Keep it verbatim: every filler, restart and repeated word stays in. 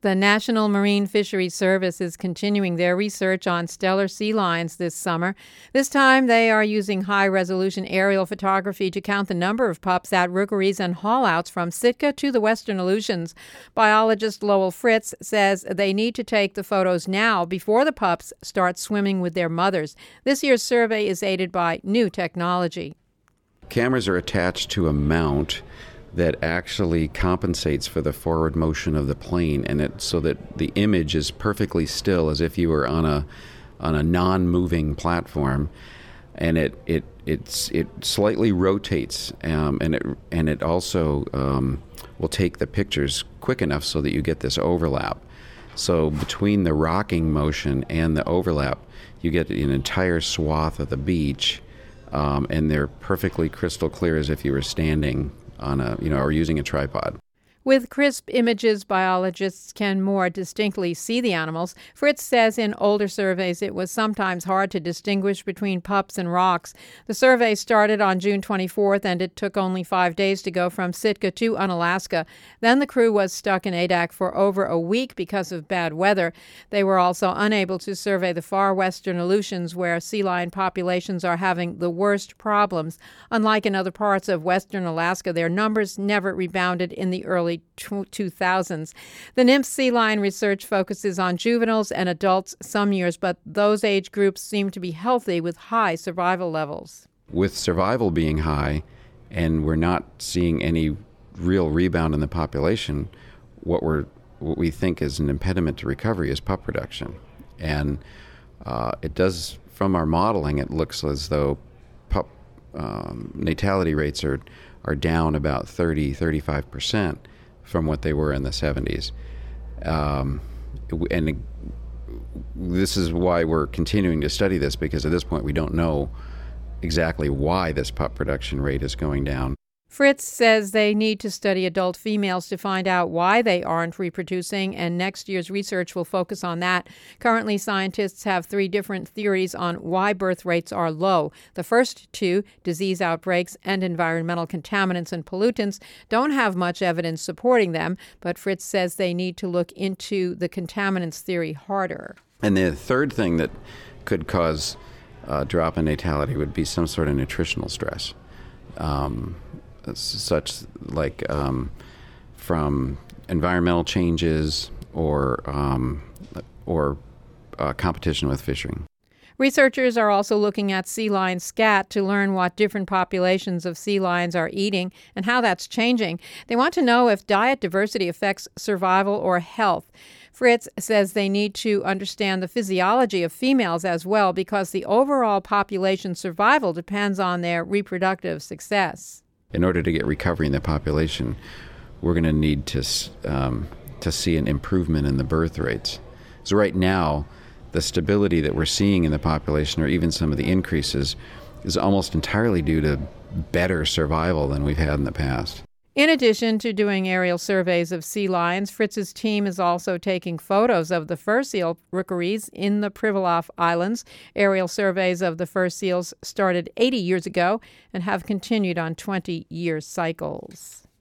The National Marine Fisheries Service is continuing their research on Steller sea lions this summer. This time, they are using high-resolution aerial photography to count the number of pups at rookeries and haulouts from Sitka to the Western Aleutians. Biologist Lowell Fritz says they need to take the photos now before the pups start swimming with their mothers. This year's survey is aided by new technology. Cameras are attached to a mount that actually compensates for the forward motion of the plane, and it so that the image is perfectly still, as if you were on a on a non-moving platform, and it it it's it slightly rotates, um, and it and it also um, will take the pictures quick enough so that you get this overlap. So between the rocking motion and the overlap, you get an entire swath of the beach, um, and they're perfectly crystal clear, as if you were standing on a, you know, or using a tripod. With crisp images, biologists can more distinctly see the animals. Fritz says in older surveys it was sometimes hard to distinguish between pups and rocks. The survey started on June twenty-fourth, and it took only five days to go from Sitka to Unalaska. Then the crew was stuck in Adak for over a week because of bad weather. They were also unable to survey the far western Aleutians, where sea lion populations are having the worst problems. Unlike in other parts of western Alaska, their numbers never rebounded in the early two thousands. The NIMS sea lion research focuses on juveniles and adults some years, but those age groups seem to be healthy with high survival levels. With survival being high, and we're not seeing any real rebound in the population, what we're what we think is an impediment to recovery is pup production. And uh, it does, from our modeling, it looks as though pup um, natality rates are, are down about thirty, thirty-five percent. From what they were in the seventies. Um, and this is why we're continuing to study this, because at this point we don't know exactly why this pup production rate is going down. Fritz says they need to study adult females to find out why they aren't reproducing, and next year's research will focus on that. Currently, scientists have three different theories on why birth rates are low. The first two, disease outbreaks and environmental contaminants and pollutants, don't have much evidence supporting them, but Fritz says they need to look into the contaminants theory harder. And the third thing that could cause a drop in natality would be some sort of nutritional stress. Um, such like um, from environmental changes or um, or uh, competition with fishing. Researchers are also looking at sea lion scat to learn what different populations of sea lions are eating and how that's changing. They want to know if diet diversity affects survival or health. Fritz says they need to understand the physiology of females as well, because the overall population survival depends on their reproductive success. In order to get recovery in the population, we're going to need to um, to see an improvement in the birth rates. So right now, the stability that we're seeing in the population, or even some of the increases, is almost entirely due to better survival than we've had in the past. In addition to doing aerial surveys of sea lions, Fritz's team is also taking photos of the fur seal rookeries in the Pribilof Islands. Aerial surveys of the fur seals started eighty years ago and have continued on twenty-year cycles.